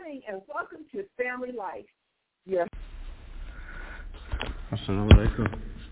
morning and welcome to Family Life. Yes. Assalamu alaikum.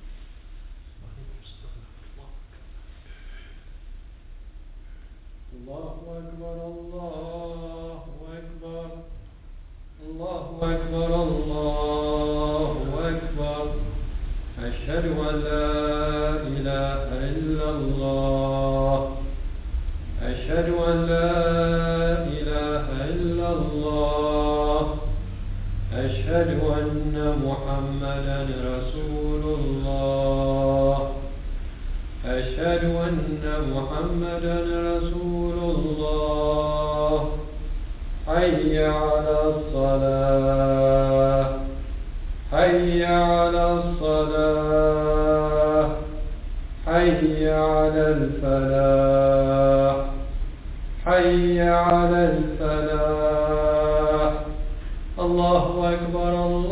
Allahu Akbar, Allahu Akbar, Allahu Akbar, Allahu Akbar. Ashhadu an la ilaha illallah. Ashhadu an la ilaha illallah. Ashhadu anna Muhammadan Rasulullah. أشهد أن محمدا رسول الله. حي على الصلاة. حي على الصلاة. حي على الفلاح. حي على الفلاح. الله أكبر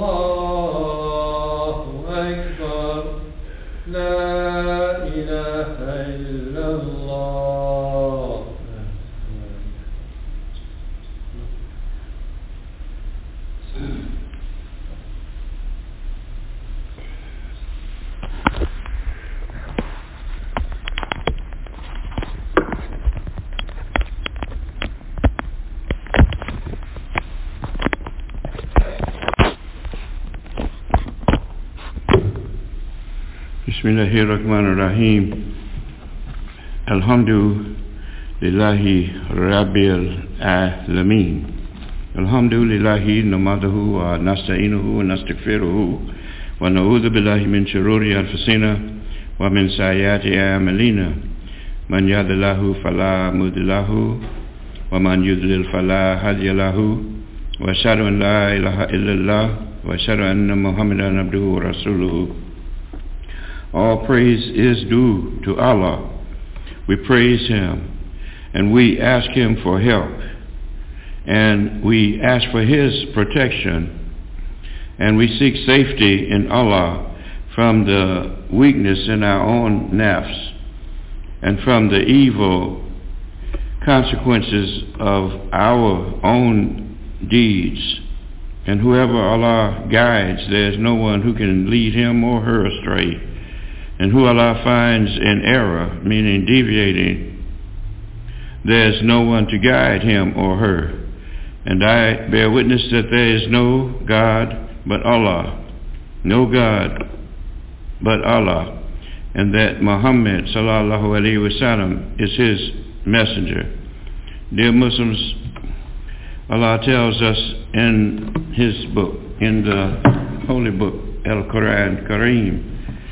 الله أكبر. لا إله إلا الله. Bismillahirrahmanirrahim. Alhamdulillahi Rabbil Alameen. Alhamdulillahi namaduhu wa nasta'inuhu wa nastaghfiruhu wa na'udhu billahi min shururi anfusina wa min sayyiati a'malina. Man yahdihillahu fala mudilla lahu wa man yudlil fala hadiya lahu. Wa ashhadu an la ilaha illallah wa ashhadu anna Muhammadan abduhu wa rasuluhu. All praise is due to Allah. We praise Him and we ask Him for help and we ask for His protection and we seek safety in Allah from the weakness in our own nafs and from the evil consequences of our own deeds. And whoever Allah guides, there is no one who can lead him or her astray. And who Allah finds in error, meaning deviating, there is no one to guide him or her. And I bear witness that there is no God but Allah, no God but Allah, and that Muhammad sallallahu alaihi wasallam is His messenger. Dear Muslims, Allah tells us in His book, in the holy book, Al-Quran Kareem,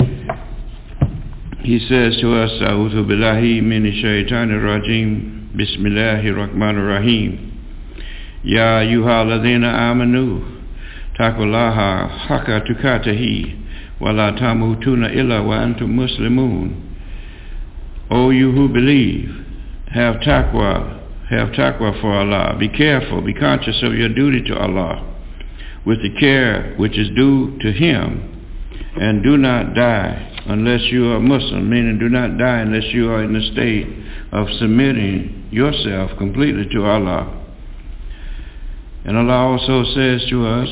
He says to us, A'udhu billahi minash shaitanir rajim, Bismillahir Rahmanir Rahim. Ya ayyuhalladhina amanu, taqullaha haqqa tuqatihi, wa la tamutunna illa wa antum muslimun. O you who believe, have taqwa for Allah. Be careful, be conscious of your duty to Allah, with the care which is due to Him, and do not die unless you are Muslim, meaning do not die unless you are in the state of submitting yourself completely to Allah. And Allah also says to us,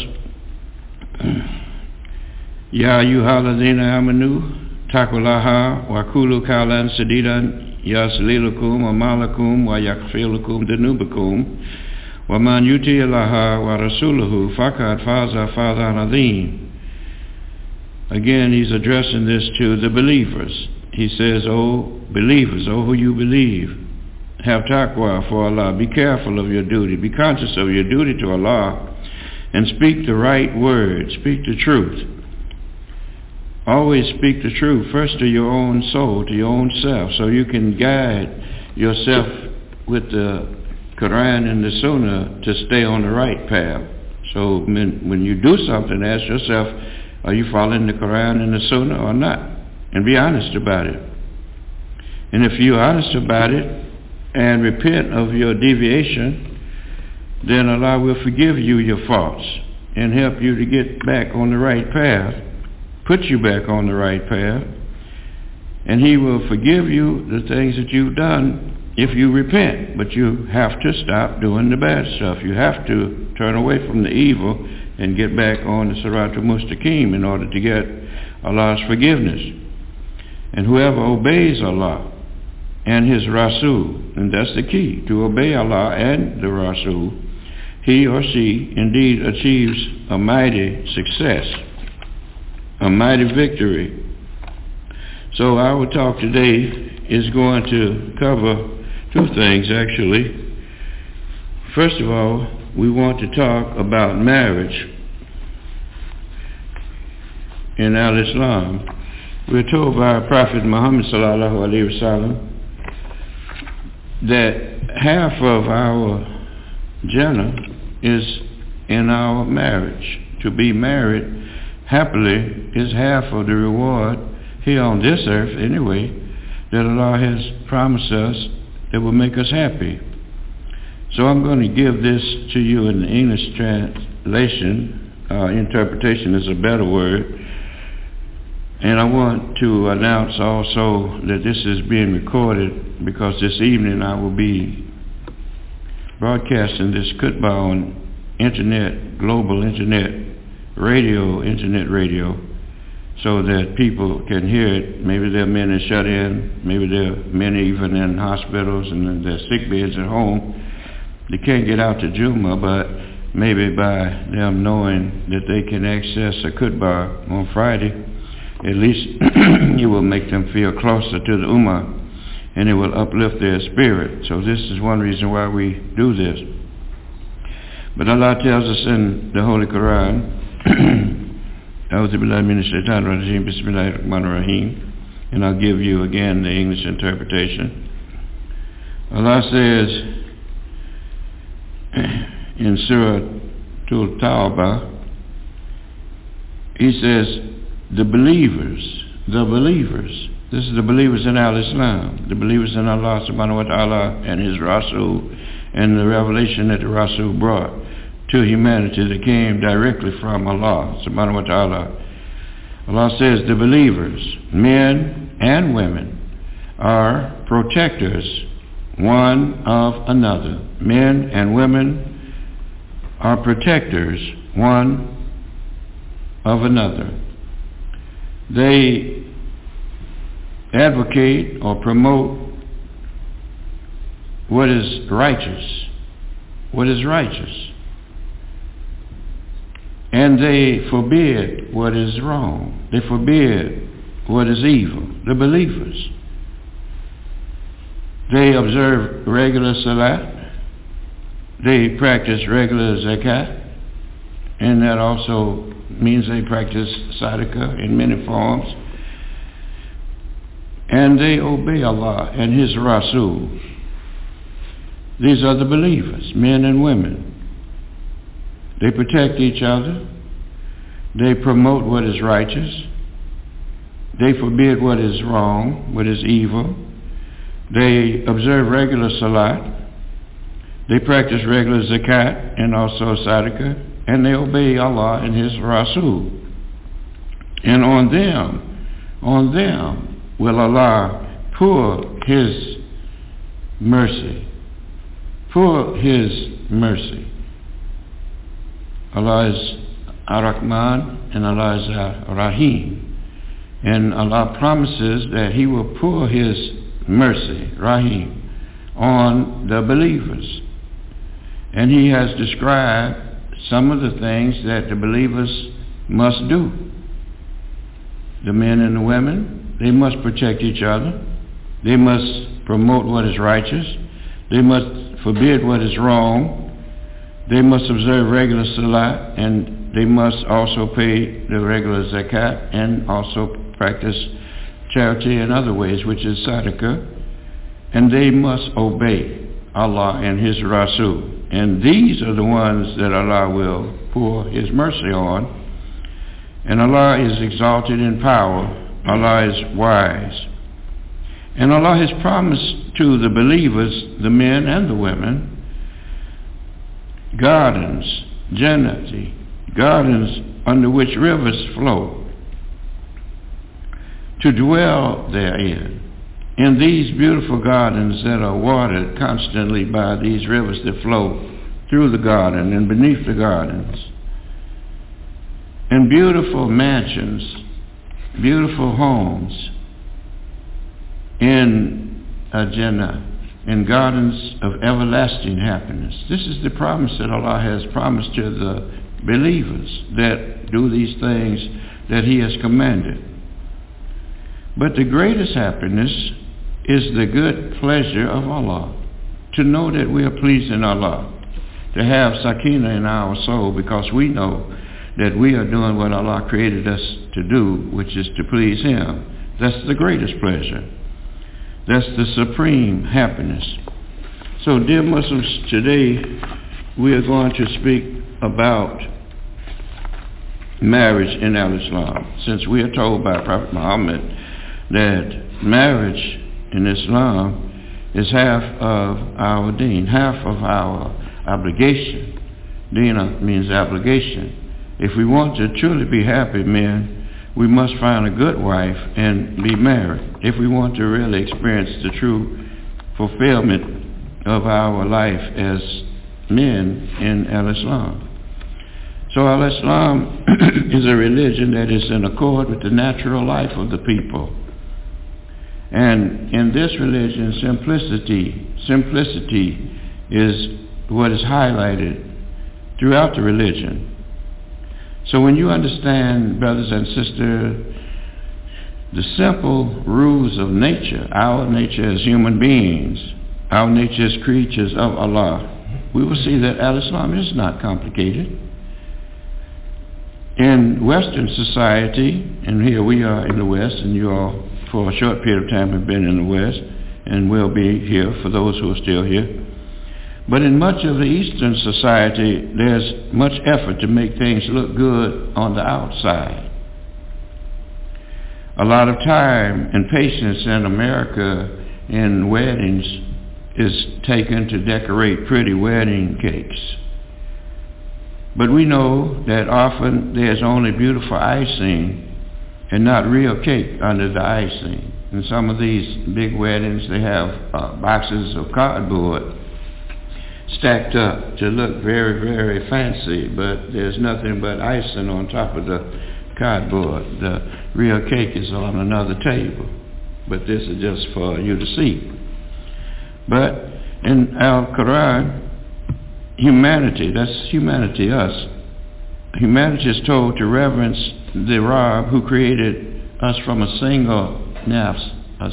Ya ayyuhalladhina amanu, taqullaha wa qulu qawlan sadidan yaslilukum wa malakum wa yaghfirukum dhunubakum wa man yuti Allaha wa rasuluhu faqad faza fawzan adheem. Again, He's addressing this to the believers. He says, O believers, O who you believe, have taqwa for Allah. Be careful of your duty. Be conscious of your duty to Allah and speak the right word. Speak the truth. Always speak the truth first to your own soul, to your own self, so you can guide yourself with the Quran and the Sunnah to stay on the right path. So when you do something, ask yourself, are you following the Quran and the Sunnah or not? And be honest about it. And if you're honest about it and repent of your deviation, then Allah will forgive you your faults and help you to get back on the right path, put you back on the right path, and He will forgive you the things that you've done if you repent, but you have to stop doing the bad stuff. You have to turn away from the evil and get back on the Siratul Mustaqim in order to get Allah's forgiveness. And whoever obeys Allah and His Rasul, and that's the key, to obey Allah and the Rasul, he or she indeed achieves a mighty success, a mighty victory. So our talk today is going to cover two things, actually. First of all, we want to talk about marriage in Al-Islam. We're told by our Prophet Muhammad sallallahu alaihi wasallam that half of our Jannah is in our marriage. To be married happily is half of the reward here on this earth anyway that Allah has promised us that will make us happy. So I'm going to give this to you in the English translation. Interpretation is a better word. And I want to announce also that this is being recorded because this evening I will be broadcasting this khutbah on internet, global internet radio, so that people can hear it. Maybe there are many shut in, maybe there are many even in hospitals and in their sick beds at home. They can't get out to Juma, but maybe by them knowing that they can access a khutbah on Friday, at least it will make them feel closer to the Ummah, and it will uplift their spirit. So this is one reason why we do this. But Allah tells us in the Holy Quran, and I'll give you again the English interpretation. Allah says in Surah Al-Tawbah, He says, the believers, this is the believers in Al-Islam, the believers in Allah subhanahu wa ta'ala and His Rasul, and the revelation that the Rasul brought to humanity that came directly from Allah subhanahu wa ta'ala. Allah says the believers, men and women, are protectors one of another. Men and women are protectors one of another. They advocate or promote what is righteous. And they forbid what is wrong. They forbid what is evil. The believers. They observe regular salat. They practice regular zakat. And that also means they practice sadaqah in many forms. And they obey Allah and His Rasul. These are the believers, men and women. They protect each other. They promote what is righteous. They forbid what is wrong, what is evil. They observe regular salat. They practice regular zakat and also sadaqah. And they obey Allah and His Rasul. And on them will Allah pour His mercy. Allah is Ar-Rahman and Allah is Ar-Rahim. And Allah promises that He will pour His mercy, Rahim, on the believers. And He has described some of the things that the believers must do. The men and the women, they must protect each other. They must promote what is righteous. They must forbid what is wrong. They must observe regular salat, and they must also pay the regular zakat and also practice charity in other ways, which is sadaqah. And they must obey Allah and His Rasul. And these are the ones that Allah will pour His mercy on. And Allah is exalted in power. Allah is wise. And Allah has promised to the believers, the men and the women, gardens, Jannati, gardens under which rivers flow, to dwell therein. in these beautiful gardens that are watered constantly by these rivers that flow through the garden and beneath the gardens, and beautiful mansions, beautiful homes in Jannah, in gardens of everlasting happiness. This is the promise that Allah has promised to the believers that do these things that He has commanded. But the greatest happiness is the good pleasure of Allah, to know that we are pleasing Allah, to have sakina in our soul, because we know that we are doing what Allah created us to do, which is to please Him. That's the greatest pleasure. That's the supreme happiness. So, dear Muslims, today we are going to speak about marriage in Al-Islam, since we are told by Prophet Muhammad that marriage in Islam is half of our deen, half of our obligation. Deen means obligation. If we want to truly be happy men, we must find a good wife and be married. If we want to really experience the true fulfillment of our life as men in Al-Islam. So Al-Islam is a religion that is in accord with the natural life of the people. And in this religion, simplicity is what is highlighted throughout the religion. So when you understand, brothers and sisters, the simple rules of nature, our nature as human beings, our nature as creatures of Allah, we will see that Al-Islam is not complicated. In Western society, and here we are in the West, and you all for a short period of time have been in the West, and will be here for those who are still here. But in much of the Eastern society, there's much effort to make things look good on the outside. A lot of time and patience in America in weddings is taken to decorate pretty wedding cakes. But we know that often there's only beautiful icing and not real cake under the icing. In some of these big weddings, they have boxes of cardboard stacked up to look very, very fancy, but there's nothing but icing on top of the cardboard. The real cake is on another table, but this is just for you to see. But in Al-Quran, humanity, that's humanity, us. Humanity is told to reverence the Rabb who created us from a single nafs, a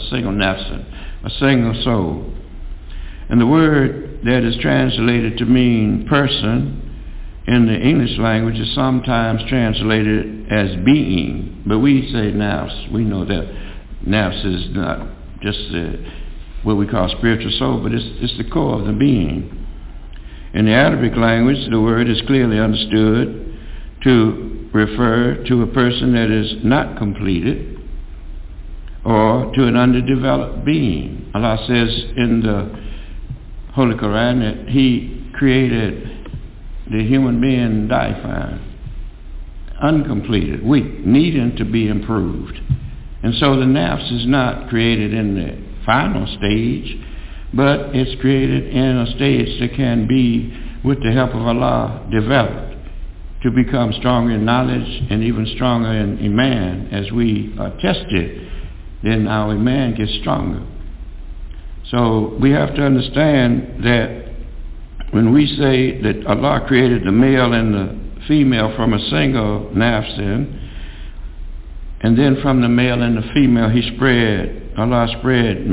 single soul. And the word that is translated to mean person in the English language is sometimes translated as being, but we say nafs. We know that nafs is not just what we call spiritual soul, but it's the core of the being. In the Arabic language, the word is clearly understood to refer to a person that is not completed or to an underdeveloped being. Allah says in the Holy Quran that He created the human being diaphragm, uncompleted, weak, needing to be improved. And so the nafs is not created in the final stage, but it's created in a stage that can be, with the help of Allah, developed to become stronger in knowledge and even stronger in Iman. As we are tested, then our Iman gets stronger. So we have to understand that when we say that Allah created the male and the female from a single nafs, and then from the male and the female Allah spread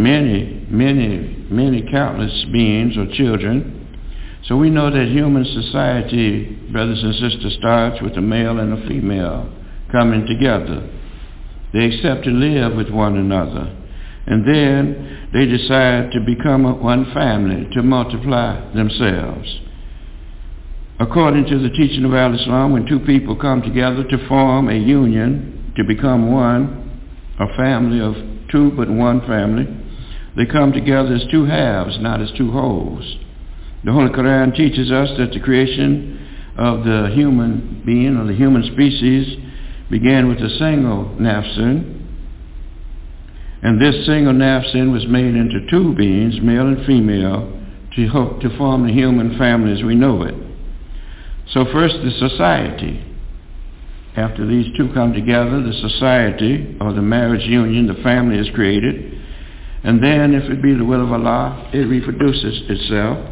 many countless beings or children. So we know that human society, brothers and sisters, starts with the male and the female coming together. They accept to live with one another. And then they decide to become one family, to multiply themselves. According to the teaching of Al-Islam, when two people come together to form a union, to become one, a family of two but one family, they come together as two halves, not as two wholes. The Holy Quran teaches us that the creation of the human being or the human species began with a single nafs, And this single napkin was made into two beings, male and female, to form the human family as we know it. So first, the society. After these two come together, the society, or the marriage union, the family is created. And then, if it be the will of Allah, it reproduces itself.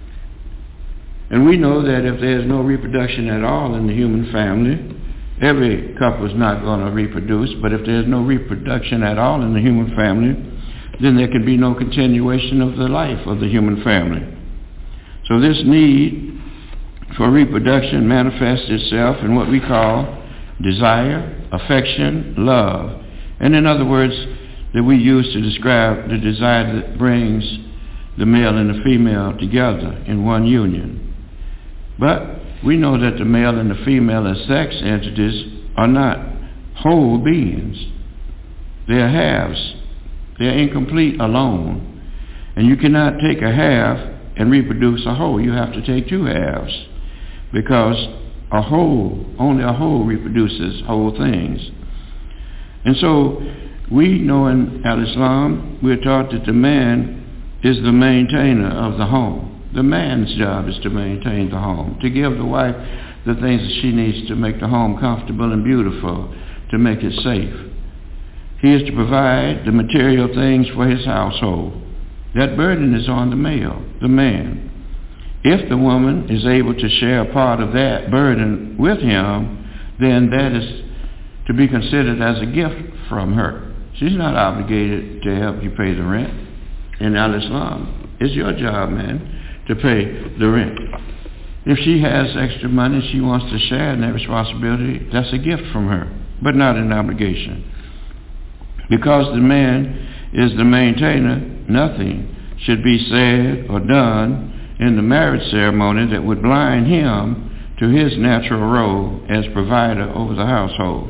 And we know that if there's no reproduction at all in the human family, every couple is not going to reproduce, but if there's no reproduction at all in the human family, then there can be no continuation of the life of the human family. So this need for reproduction manifests itself in what we call desire, affection, love. And in other words, that we use to describe the desire that brings the male and the female together in one union. But we know that the male and the female as sex entities are not whole beings. They're halves. They're incomplete alone. And you cannot take a half and reproduce a whole. You have to take two halves, because only a whole reproduces whole things. And so we know in Al-Islam, we're taught that the man is the maintainer of the home. The man's job is to maintain the home, to give the wife the things that she needs to make the home comfortable and beautiful, to make it safe. He is to provide the material things for his household. That burden is on the male, the man. If the woman is able to share a part of that burden with him, then that is to be considered as a gift from her. She's not obligated to help you pay the rent. In Al-Islam, it's your job, man, to pay the rent. If she has extra money she wants to share in that responsibility, that's a gift from her, but not an obligation. Because the man is the maintainer, nothing should be said or done in the marriage ceremony that would blind him to his natural role as provider over the household.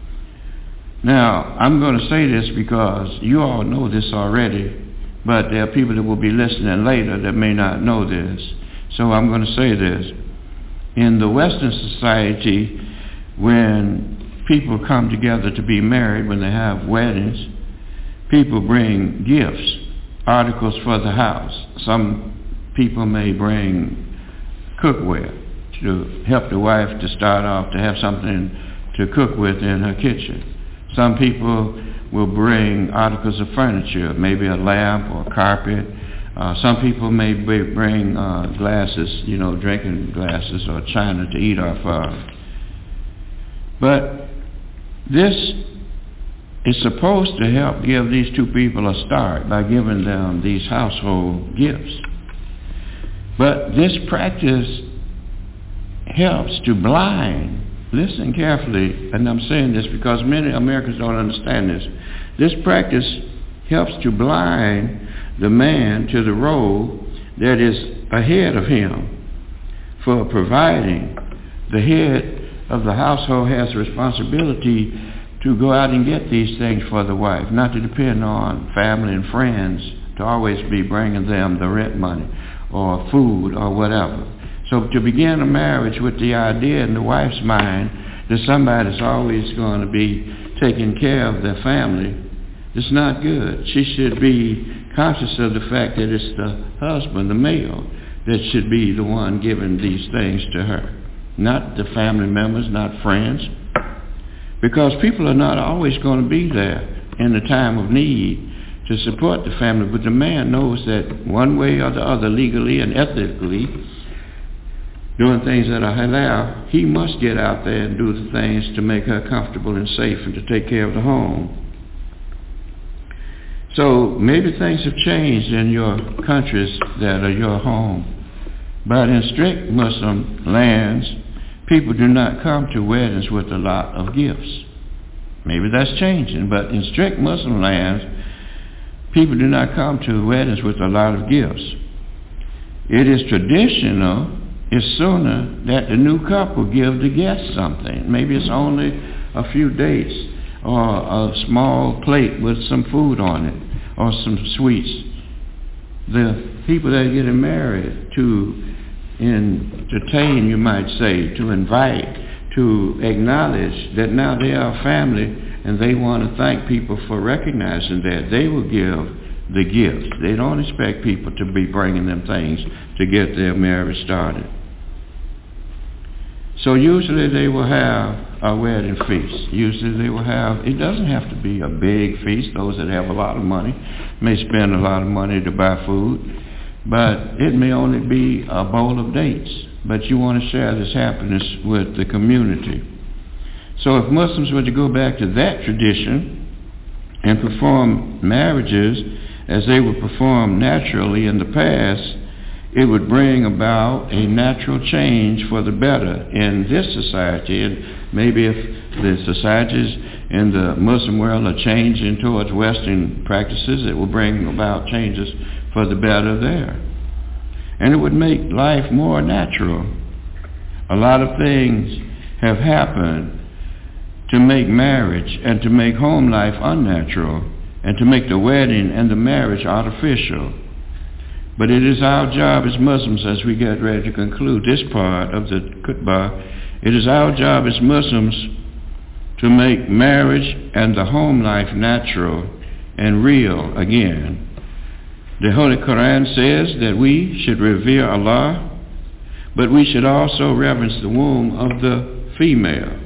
Now, I'm going to say this because you all know this already, but there are people that will be listening later that may not know this. So I'm going to say this. In the Western society, when people come together to be married, when they have weddings, people bring gifts, articles for the house. Some people may bring cookware to help the wife to start off to have something to cook with in her kitchen. Some people will bring articles of furniture, maybe a lamp or a carpet. Some people may bring glasses, drinking glasses or china to eat off of. But this is supposed to help give these two people a start by giving them these household gifts. But this practice helps to blind. Listen carefully, and I'm saying this because many Americans don't understand this. This practice helps to blind the man to the role that is ahead of him for providing. The head of the household has a responsibility to go out and get these things for the wife, not to depend on family and friends to always be bringing them the rent money or food or whatever. So to begin a marriage with the idea in the wife's mind that somebody's always going to be taking care of their family, it's not good. She should be conscious of the fact that it's the husband, the male, that should be the one giving these things to her, not the family members, not friends. Because people are not always going to be there in the time of need to support the family, but the man knows that one way or the other, legally and ethically, doing things that are halal, he must get out there and do the things to make her comfortable and safe and to take care of the home. So maybe things have changed in your countries that are your home, but in strict Muslim lands, people do not come to weddings with a lot of gifts. Maybe that's changing, but in strict Muslim lands, people do not come to weddings with a lot of gifts. It is traditional, it's sooner that the new couple give the guests something. Maybe it's only a few dates or a small plate with some food on it or some sweets. The people that are getting married to entertain, you might say, to invite, to acknowledge that now they are a family and they want to thank people for recognizing that. They will give the gifts. They don't expect people to be bringing them things to get their marriage started. So usually they will have a wedding feast. Usually they will have, it doesn't have to be a big feast. Those that have a lot of money may spend a lot of money to buy food, but it may only be a bowl of dates. But you want to share this happiness with the community. So if Muslims were to go back to that tradition and perform marriages as they were performed naturally in the past, it would bring about a natural change for the better in this society. And maybe if the societies in the Muslim world are changing towards Western practices, it will bring about changes for the better there. And it would make life more natural. A lot of things have happened to make marriage and to make home life unnatural and to make the wedding and the marriage artificial. But it is our job as Muslims, as we get ready to conclude this part of the khutbah, it is our job as Muslims to make marriage and the home life natural and real again. The Holy Quran says that we should revere Allah, but we should also reverence the womb of the female.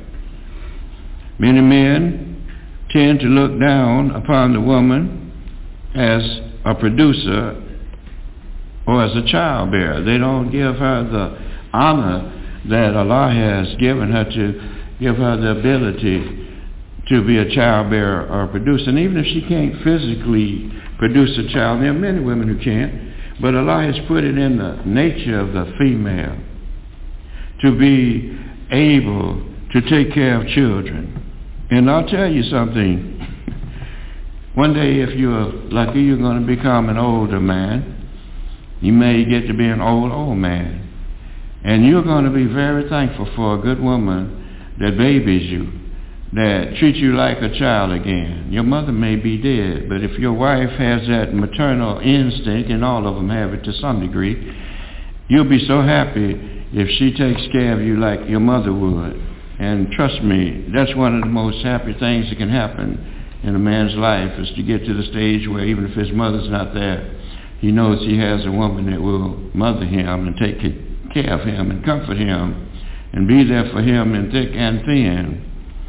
Many men tend to look down upon the woman as a producer or as a childbearer. They don't give her the honor that Allah has given her, to give her the ability to be a childbearer or a producer. And even if she can't physically produce a child, there are many women who can't, but Allah has put it in the nature of the female to be able to take care of children. And I'll tell you something. One day, if you're lucky, you're going to become an older man. You may get to be an old man. And you're going to be very thankful for a good woman that babies you, that treats you like a child again. Your mother may be dead, but if your wife has that maternal instinct, and all of them have it to some degree, you'll be so happy if she takes care of you like your mother would. And trust me, that's one of the most happy things that can happen in a man's life, is to get to the stage where even if his mother's not there, he knows he has a woman that will mother him and take care of him and comfort him and be there for him in thick and thin.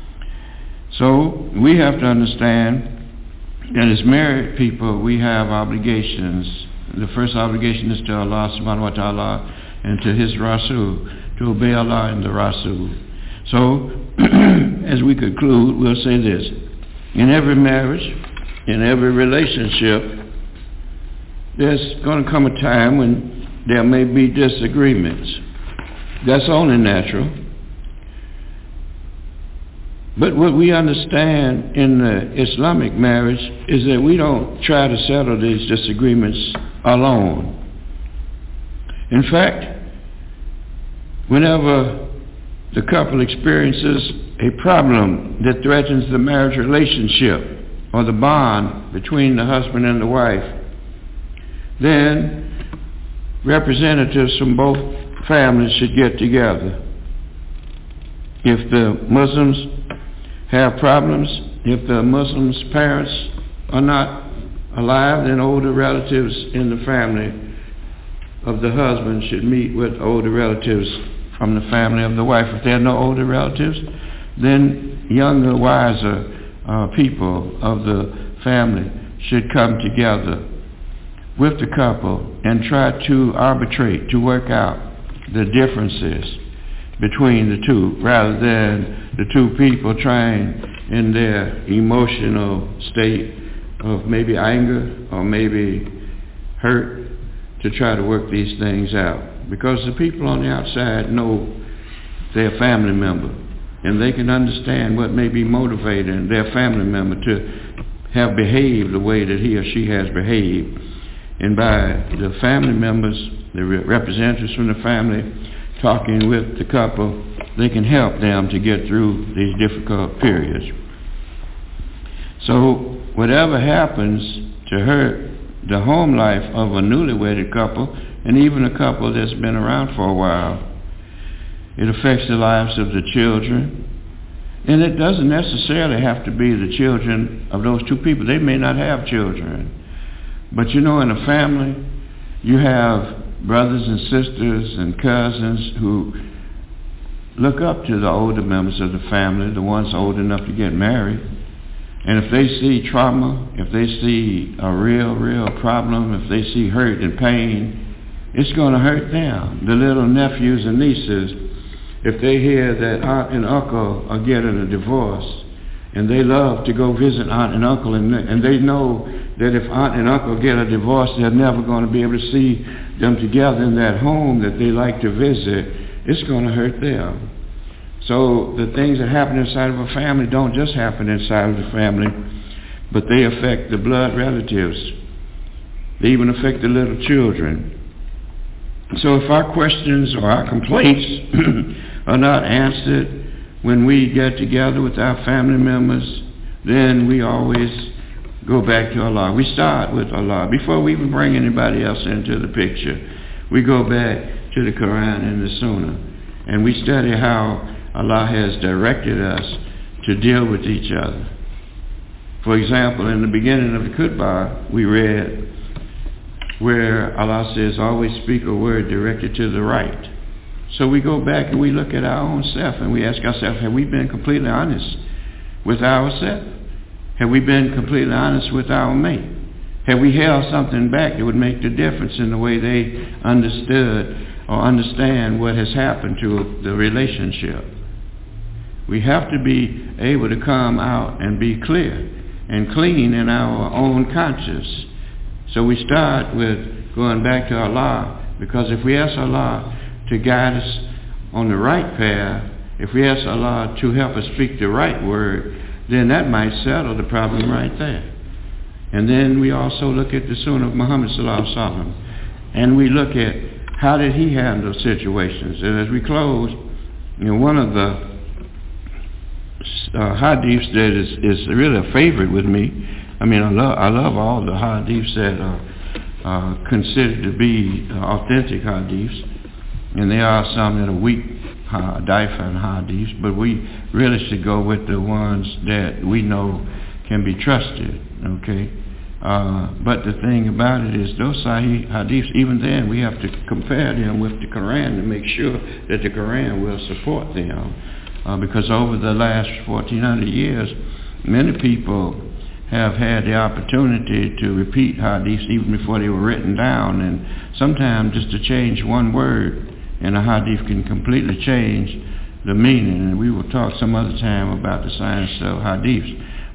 So we have to understand that as married people, we have obligations. The first obligation is to Allah subhanahu wa ta'ala and to His Rasul, to obey Allah and the Rasul. So, as we conclude, we'll say this. In every marriage, in every relationship, there's going to come a time when there may be disagreements. That's only natural. But what we understand in the Islamic marriage is that we don't try to settle these disagreements alone. In fact, whenever the couple experiences a problem that threatens the marriage relationship or the bond between the husband and the wife, then representatives from both families should get together. If the Muslims have problems, if the Muslims' parents are not alive, then older relatives in the family of the husband should meet with older relatives from the family of the wife. If there are no older relatives, then younger, wiser people of the family should come together with the couple and try to arbitrate, to work out the differences between the two, rather than the two people trying in their emotional state of maybe anger or maybe hurt to try to work these things out. Because the people on the outside know their family member, and they can understand what may be motivating their family member to have behaved the way that he or she has behaved. And by the family members, the representatives from the family, talking with the couple, they can help them to get through these difficult periods. So whatever happens to hurt the home life of a newly wedded couple, and even a couple that's been around for a while, it affects the lives of the children, And it doesn't necessarily have to be the children of those two people. They may not have children. But in a family, you have brothers and sisters and cousins who look up to the older members of the family, the ones old enough to get married. And if they see trauma, if they see a real problem, if they see hurt and pain, it's going to hurt them. The little nephews and nieces, if they hear that aunt and uncle are getting a divorce, and they love to go visit aunt and uncle, and they know that if aunt and uncle get a divorce, they're never going to be able to see them together in that home that they like to visit, it's going to hurt them. So the things that happen inside of a family don't just happen inside of the family, but they affect the blood relatives. They even affect the little children. So if our questions or our complaints are not answered when we get together with our family members, then we always go back to Allah. We start with Allah. Before we even bring anybody else into the picture, we go back to the Quran and the Sunnah, and we study how Allah has directed us to deal with each other. For example, in the beginning of the Khutbah, we read where Allah says, always speak a word directed to the right. So we go back and we look at our own self and we ask ourselves, have we been completely honest with ourselves? Have we been completely honest with our mate? Have we held something back that would make the difference in the way they understood or understand what has happened to the relationship? We have to be able to come out and be clear and clean in our own conscience. So we start with going back to Allah, because if we ask Allah to guide us on the right path, if we ask Allah to help us speak the right word, then that might settle the problem right there. And then we also look at the Sunnah of Muhammad sallallahu alaihi wasallam, and we look at how did he handle situations. And as we close, one of the hadiths that is really a favorite with me. I mean, I love all the hadiths that are considered to be authentic hadiths, and there are some that are weak daifan hadiths, but we really should go with the ones that we know can be trusted. Okay, but the thing about it is those sahih hadiths, even then we have to compare them with the Quran to make sure that the Quran will support them. Because over the last 1400 years, many people have had the opportunity to repeat hadiths even before they were written down, and sometimes just to change one word in a hadith can completely change the meaning, and we will talk some other time about the science of hadiths.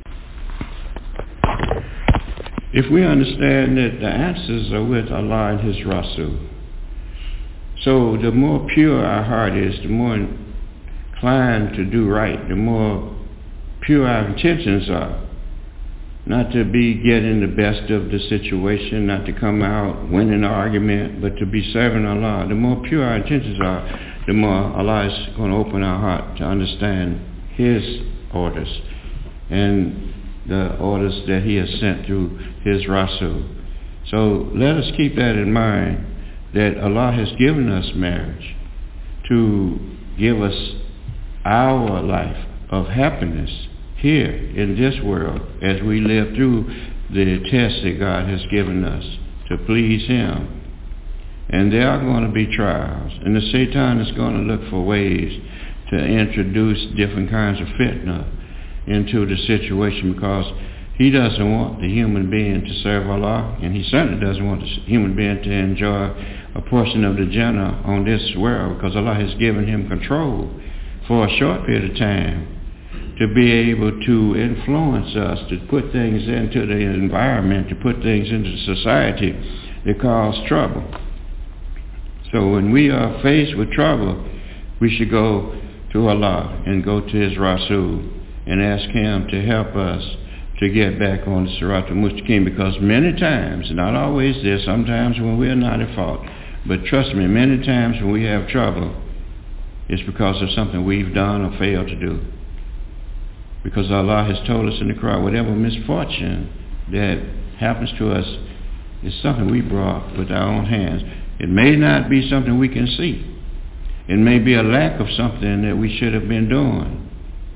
If we understand that the answers are with Allah and His Rasul, so the more pure our heart is, the more inclined to do right, the more pure our intentions are. Not to be getting the best of the situation, not to come out winning the argument, but to be serving Allah. The more pure our intentions are, the more Allah is going to open our heart to understand His orders and the orders that He has sent through His Rasul. So let us keep that in mind, that Allah has given us marriage to give us our life of happiness here in this world as we live through the test that God has given us to please Him. And there are going to be trials, and the Satan is going to look for ways to introduce different kinds of fitna into the situation, because he doesn't want the human being to serve Allah, and he certainly doesn't want the human being to enjoy a portion of the Jannah on this world, because Allah has given him control for a short period of time to be able to influence us, to put things into the environment, to put things into society that cause trouble. So when we are faced with trouble, we should go to Allah and go to His Rasul and ask Him to help us to get back on the Sirat al-Mustaqim, because many times, not always there, sometimes when we are not at fault, but trust me, many times when we have trouble, it's because of something we've done or failed to do. Because Allah has told us in the Quran, whatever misfortune that happens to us is something we brought with our own hands. It may not be something we can see. It may be a lack of something that we should have been doing.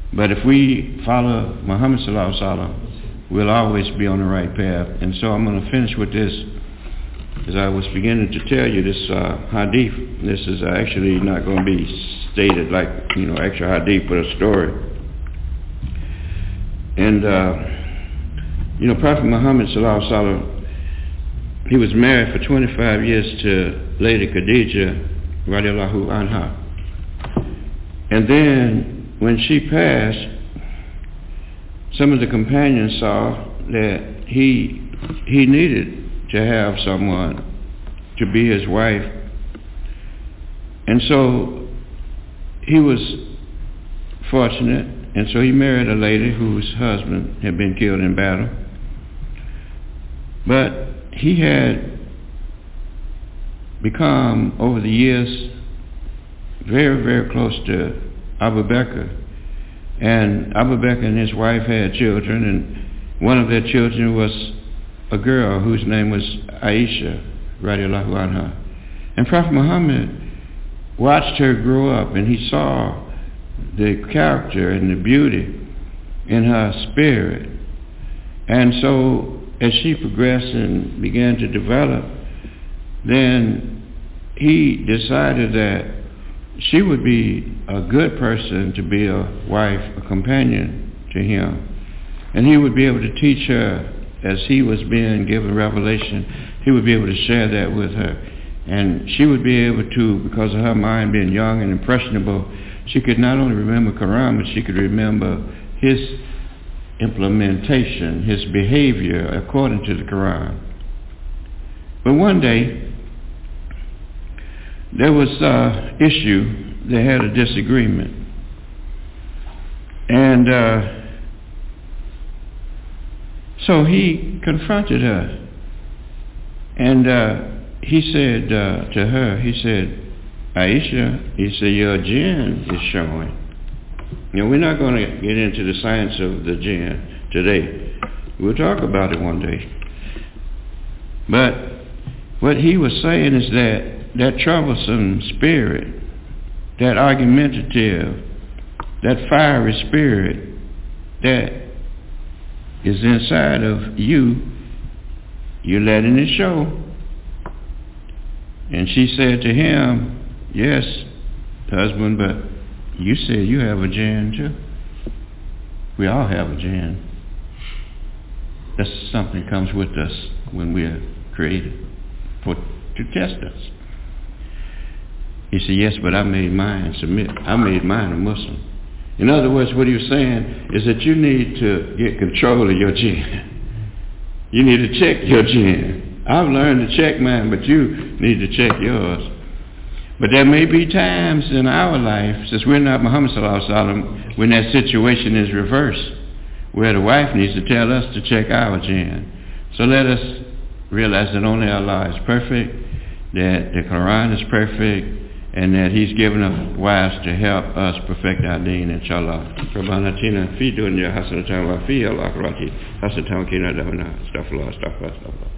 But if we follow Muhammad sallallahu alaihi wasallam, we'll always be on the right path. And so I'm going to finish with this. As I was beginning to tell you, this hadith, this is actually not going to be stated like, actual hadith, but a story. And, Prophet Muhammad sallallahu alaihi wasallam, he was married for 25 years to Lady Khadija, radiallahu anha. And then, when she passed, some of the companions saw that he needed to have someone to be his wife. And so he was fortunate, and so he married a lady whose husband had been killed in battle. But he had become, over the years, very, very close to Abu Bakr. And Abu Bakr and his wife had children, and one of their children was a girl whose name was Aisha, radiallahu anha. And Prophet Muhammad watched her grow up, and he saw the character and the beauty in her spirit. And so as she progressed and began to develop, then he decided that she would be a good person to be a wife, a companion to him. And he would be able to teach her as he was being given revelation. He would be able to share that with her. And she would be able to, because of her mind being young and impressionable, she could not only remember Quran, but she could remember his implementation, his behavior according to the Quran. But one day, there was an issue. They had a disagreement. And so he confronted her. And he said to her, he said, Aisha, he said, your jinn is showing. We're not going to get into the science of the jinn today. We'll talk about it one day. But what he was saying is that troublesome spirit, that argumentative, that fiery spirit that is inside of you, you're letting it show. And she said to him, yes, husband, but you said you have a jinn too. We all have a jinn. That's something that comes with us when we are created to test us. He said, yes, but I made mine submit. I made mine a Muslim. In other words, what he was saying is that you need to get control of your jinn. You need to check your jinn. I've learned to check mine, but you need to check yours. But there may be times in our life, since we're not Muhammad sallallahu alaihi wasallam, when that situation is reversed, where the wife needs to tell us to check our jinn. So let us realize that only Allah is perfect, that the Quran is perfect, and that He's given us wives to help us perfect our deen, inshallah. Rabbana atina fi dunya hasanatan wa fi al-akhirati hasanatan wa qina adhaban nar. Astaghfirullah, astaghfirullah, astaghfirullah.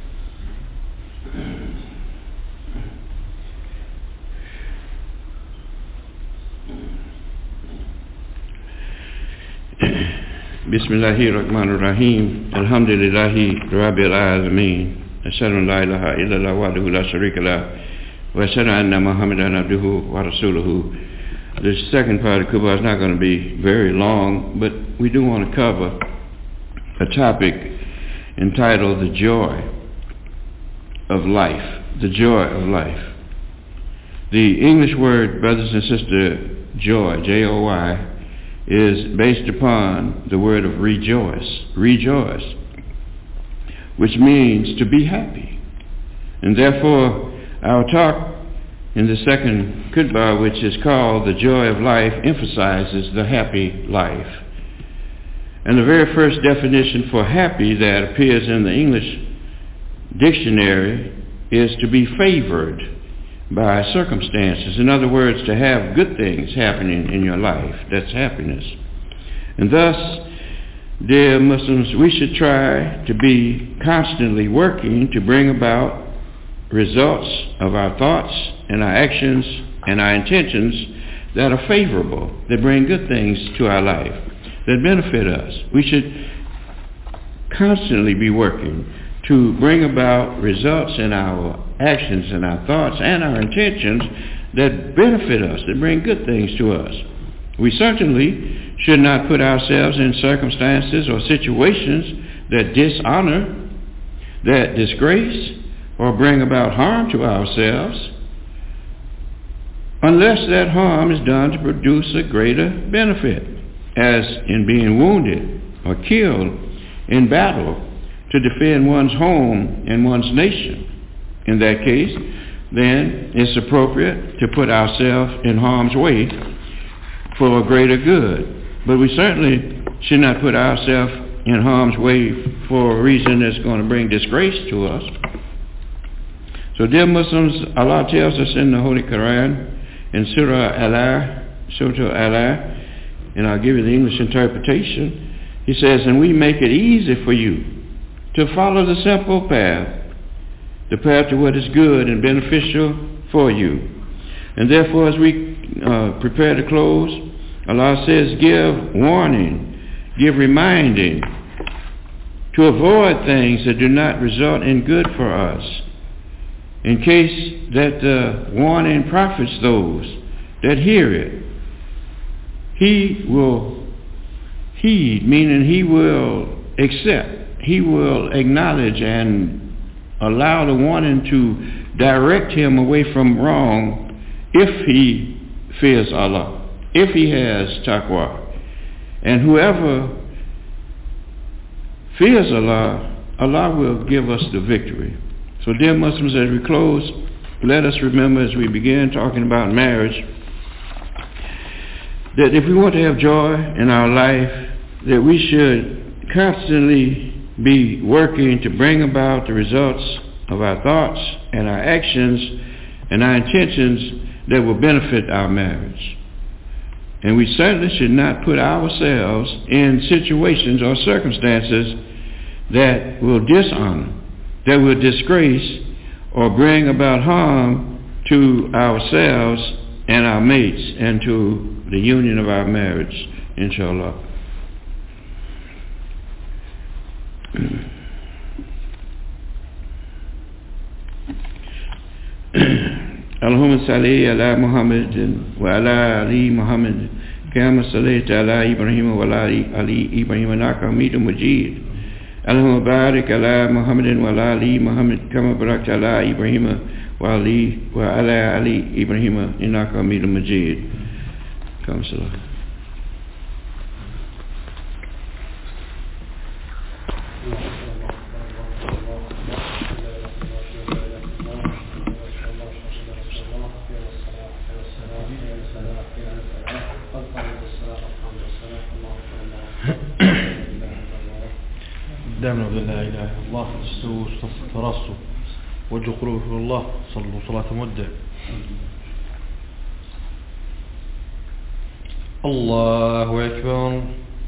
Bismillahirrahmanirrahim. Alhamdulillahi Rabbil Alameen. Ashhadu an la ilaha illallah wahdahu la sharika lah. Wa ashhadu anna Muhammadan abduhu wa rasuluhu. The second part of Kuba is not going to be very long, but we do want to cover a topic entitled The Joy of Life. The Joy of Life. The English word, brothers and sisters, joy, J-O-Y, is based upon the word of rejoice, which means to be happy. And therefore, our talk in the second khutbah, which is called The Joy of Life, emphasizes the happy life. And the very first definition for happy that appears in the English dictionary is to be favored by circumstances. In other words, to have good things happening in your life. That's happiness. And thus, dear Muslims, we should try to be constantly working to bring about results of our thoughts and our actions and our intentions that are favorable, that bring good things to our life, that benefit us. We should constantly be working to bring about results in our actions and our thoughts and our intentions that benefit us, that bring good things to us. We certainly should not put ourselves in circumstances or situations that dishonor, that disgrace, or bring about harm to ourselves, unless that harm is done to produce a greater benefit, as in being wounded or killed in battle to defend one's home and one's nation. In that case, then it's appropriate to put ourselves in harm's way for a greater good. But we certainly should not put ourselves in harm's way for a reason that's going to bring disgrace to us. So dear Muslims, Allah tells us in the Holy Quran, in Surah Al-A'la, and I'll give you the English interpretation, He says, and we make it easy for you to follow the simple path, the path to what is good and beneficial for you. And therefore, as we prepare to close, Allah says, give warning, give reminding, to avoid things that do not result in good for us, in case that the warning profits those that hear it. He will heed, meaning he will accept, he will acknowledge and allow the warning to direct him away from wrong if he fears Allah, if he has taqwa. And whoever fears Allah, Allah will give us the victory. So dear Muslims, as we close, let us remember as we begin talking about marriage, that if we want to have joy in our life, that we should constantly be working to bring about the results of our thoughts and our actions and our intentions that will benefit our marriage. And we certainly should not put ourselves in situations or circumstances that will dishonor, that will disgrace, or bring about harm to ourselves and our mates and to the union of our marriage, inshallah. اللهم صل على محمد وعلى آل محمد كما صليت على إبراهيم وعلى آل إبراهيم إنك حميد مجيد اللهم بارك على محمد وعلى آل محمد كما باركت على إبراهيم وعلى آل إبراهيم إنك حميد مجيد. كما صلى دامنا بالله لا إله إلا الله استووا تراصوا وجه قلوبكم الله صلوا صلاة مودع. الله أكبر.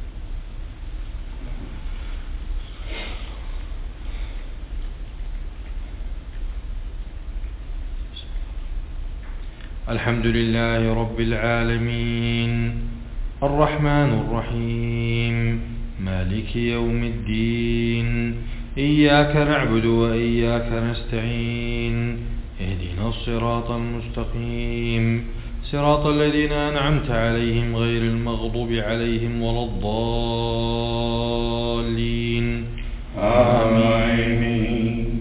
الحمد لله رب العالمين الرحمن الرحيم مالك يوم الدين إياك نعبد وإياك نستعين اهدنا الصراط المستقيم صراط الذين أنعمت عليهم غير المغضوب عليهم ولا الضالين آمين.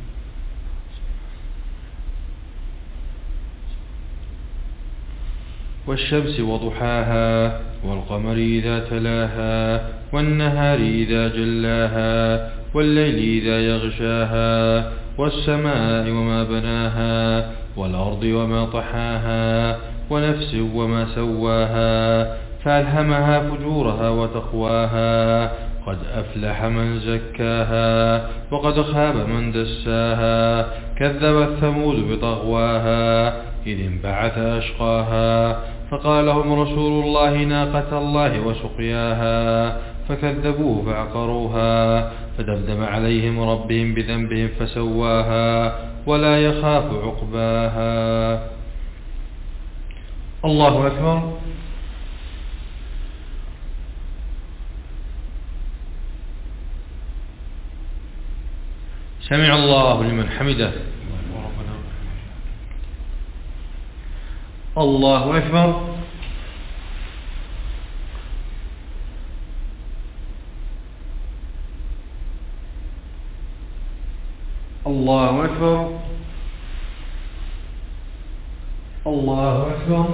والشمس وضحاها والقمر إذا تلاها والنهار إذا جلاها والليل إذا يغشاها والسماء وما بناها والأرض وما طحاها ونفس وما سواها فألهمها فجورها وتقواها قد أفلح من زكاها وقد خاب من دساها كذبت ثمود بطغواها إذ انبعث أشقاها فقال لهم رسول الله ناقة الله وسقياها فكذبوه فعقروها فدمدم عليهم ربهم بذنبهم فسواها ولا يخاف عقباها. الله أكبر. سمع الله لمن حمده. الله أكبر. الله أكبر. الله أكبر.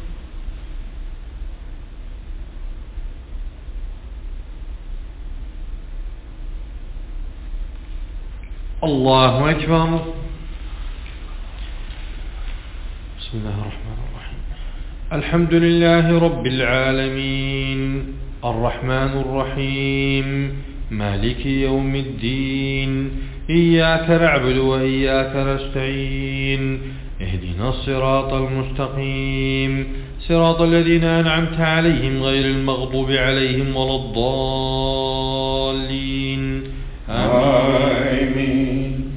الله أكبر. بسم الله الرحمن الرحيم. الحمد لله رب العالمين الرحمن الرحيم مالك يوم الدين إياك نعبد وإياك نستعين اهدنا الصراط المستقيم صراط الذين أنعمت عليهم غير المغضوب عليهم ولا الضالين آمين.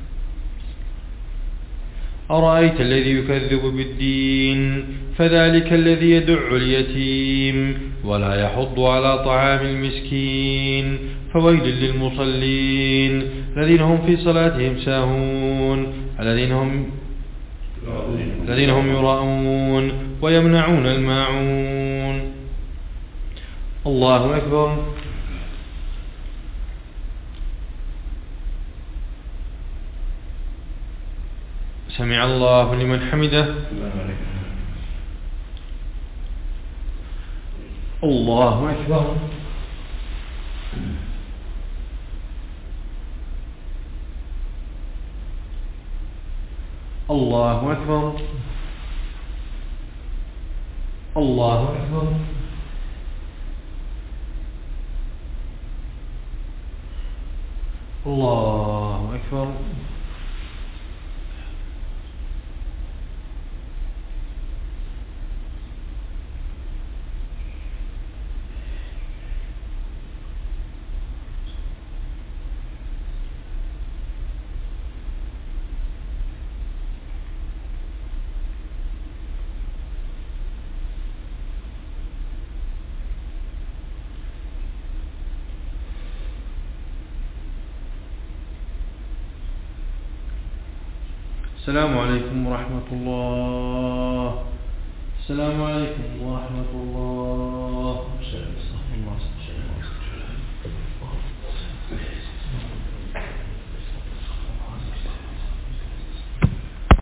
أرأيت الذي يكذب بالدين فذلك الذي يدع اليتيم ولا يحض على طعام المسكين فويل للمصلين الذين هم في صلاتهم ساهون الذين هم يراءون ويمنعون الماعون. الله أكبر. سمع الله لمن حمده. الله أكبر. الله أكبر. الله أكبر. الله أكبر. السلام عليكم ورحمة الله. السلام عليكم ورحمة